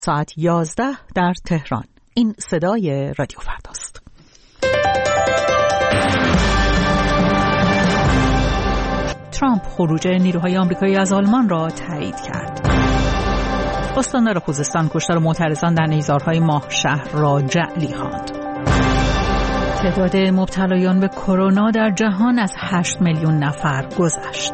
ساعت 11 در تهران. این صدای رادیو فرداست. ترامپ خروج نیروهای آمریکایی از آلمان را تایید کرد. استاندار خوزستان کشتار معترضان در نیزارهای ماه شهر را جعلی خواند. تعداد مبتلایان به کرونا در جهان از 8 میلیون نفر گذشت.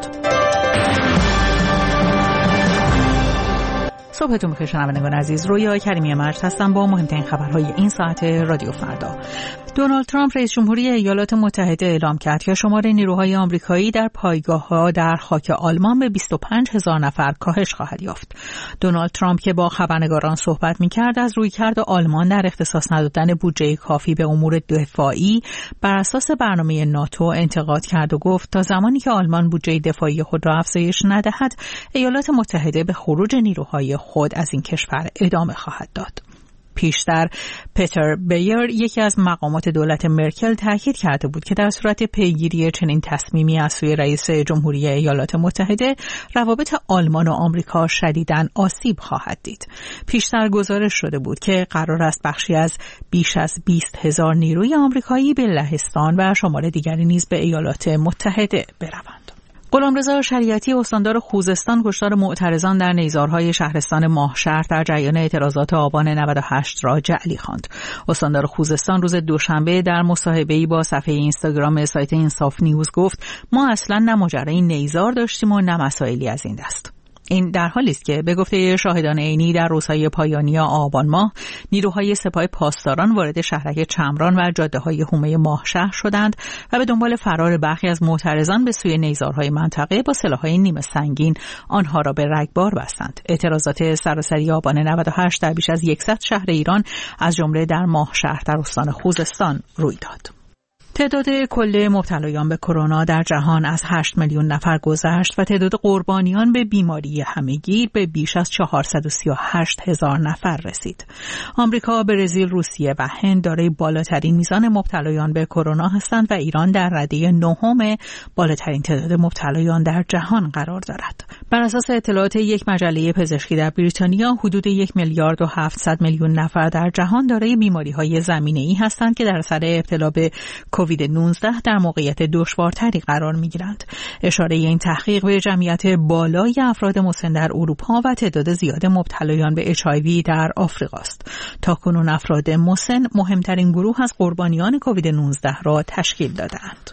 صبحتون بخیر شنوندگان عزیز. رویا کریمی مرج هستم با مهمترین خبرهای این ساعت رادیو فردا. دونالد ترامپ رئیس جمهوری ایالات متحده اعلام کرد که شمار نیروهای آمریکایی در پایگاه‌ها در خاک آلمان به 25,000 نفر کاهش خواهد یافت. دونالد ترامپ که با خبرنگاران صحبت می‌کرد از رویکرد آلمان در اختصاص ندادن بودجه کافی به امور دفاعی بر اساس برنامه ناتو انتقاد کرد و گفت تا زمانی که آلمان بودجه دفاعی خود را افزایش ندهد، ایالات متحده به خروج نیروهای خود از این کشور ادامه خواهد داد. پیشتر پیتر بیر یکی از مقامات دولت مرکل تاکید کرده بود که در صورت پیگیری چنین تصمیمی از سوی رئیس جمهوری ایالات متحده، روابط آلمان و آمریکا شدیداً آسیب خواهد دید. پیشتر گزارش شده بود که قرار است بخشی از بیش از 20,000 نیروی آمریکایی به لهستان و شمار دیگری نیز به ایالات متحده بروند. غلامرضا شریعتی استاندار خوزستان کشتار معترضان در نیزارهای شهرستان ماهشهر در جریان اعتراضات آبان 98 را جعلی خواند. استاندار خوزستان روز دوشنبه در مصاحبه‌ای با صفحه اینستاگرام سایت انصاف نیوز گفت: ما اصلاً نه ماجرای نیزار داشتیم و نه مسائلی از این دست. این در حالی است که به گفته شاهدان عینی در روزهای پایانی آبان ماه نیروهای سپاه پاسداران وارد شهرک چمران و جاده‌های حومه ماهشهر شدند و به دنبال فرار برخی از معترضان به سوی نیزارهای منطقه با سلاح‌های نیمه سنگین آنها را به رگبار بستند. اعتراضات سراسری آبان 98 در بیش از 100 شهر ایران از جمله در ماهشهر در استان خوزستان روی داد. تعداد کل مبتلایان به کرونا در جهان از 8 میلیون نفر گذشت و تعداد قربانیان به بیماری همه‌گیر به بیش از 438,000 نفر رسید. آمریکا، برزیل، روسیه و هند دارای بالاترین میزان مبتلایان به کرونا هستند و ایران در رده 9 بالاترین تعداد مبتلایان در جهان قرار دارد. بر اساس اطلاعات یک مجله پزشکی در بریتانیا، حدود 1,700,000,000 نفر در جهان دارای بیماری‌های زمینه‌ای هستند که در اثر ابتلا به کووید 19 در موقعیت دشوارتری قرار می‌گیرند. اشاره این تحقیق به جمعیت بالای افراد مسن در اروپا و تعداد زیاد مبتلایان به HIV در آفریقا است. تاکنون افراد مسن مهمترین گروه از قربانیان کووید 19 را تشکیل دادند.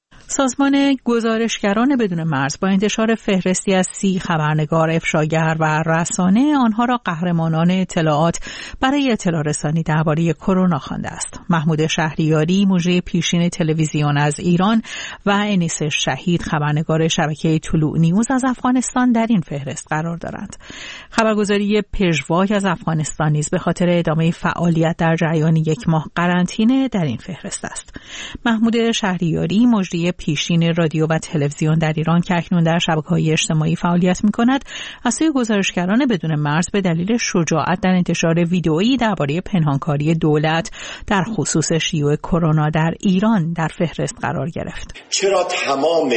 سازمان گزارشگران بدون مرز با انتشار فهرستی از 30 خبرنگار، افشاگر و رسانه آنها را قهرمانان اطلاعات برای اطلاع رسانی درباره کرونا خوانده است. محمود شهریاری، مجری پیشین تلویزیون از ایران، و انیس شهید، خبرنگار شبکه طلوع نیوز از افغانستان در این فهرست قرار دارند. خبرگزاری پژواک از افغانستان نیز به خاطر ادامه فعالیت در جریان 1 ماه قرنطینه در این فهرست است. محمود شهریاری، مجری پیشین رادیو و تلویزیون در ایران که اکنون در شبکه‌های اجتماعی فعالیت می‌کند، از سوی گزارشگران بدون مرز به دلیل شجاعت در انتشار ویدئویی درباره پنهانکاری دولت در خصوص شیوع کرونا در ایران در فهرست قرار گرفت. چرا تمام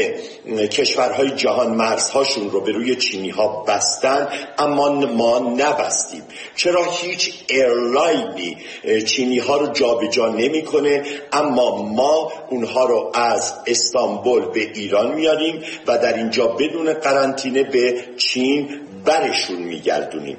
کشورهای جهان مرزهاشون رو به روی چینی‌ها بستن اما ما نبستیم؟ چرا هیچ ایرلاینی چینی‌ها رو جابجا نمی‌کنه اما ما اونها رو از استانبول به ایران میاریم و در اینجا بدون قرنطینه به چین برشون میگردونیم؟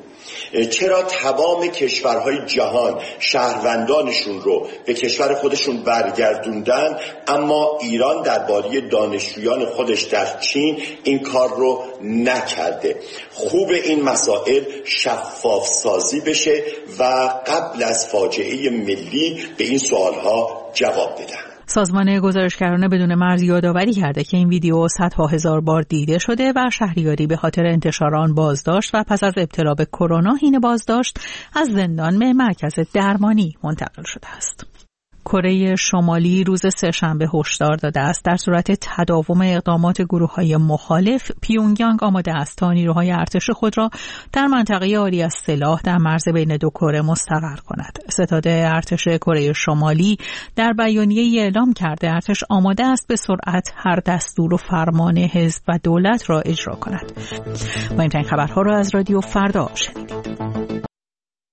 چرا تمام کشورهای جهان شهروندانشون رو به کشور خودشون برگردوندن اما ایران درباره دانشجویان خودش در چین این کار رو نکرده؟ خوب این مسائل شفاف سازی بشه و قبل از فاجعه ملی به این سوالها جواب بدن. سازمان گزارشگران بدون مرز یادآوری کرده که این ویدیو صدها هزار بار دیده شده و شهریاری به خاطر انتشار آن بازداشت و پس از ابتلا به کرونا حین بازداشت از زندان به مرکز درمانی منتقل شده است. کره شمالی روز سه‌شنبه هشدار داده است در صورت تداوم اقدامات گروه‌های مخالف، پیونگیانگ آماده است تا نیروهای ارتش خود را در منطقه عاری از سلاح در مرز بین دو کره مستقر کند. ستاد ارتش کره شمالی در بیانیه‌ای اعلام کرده ارتش آماده است به سرعت هر دستور و فرمان حزب و دولت را اجرا کند. ما این خبرها را از رادیو فردا شنیدید.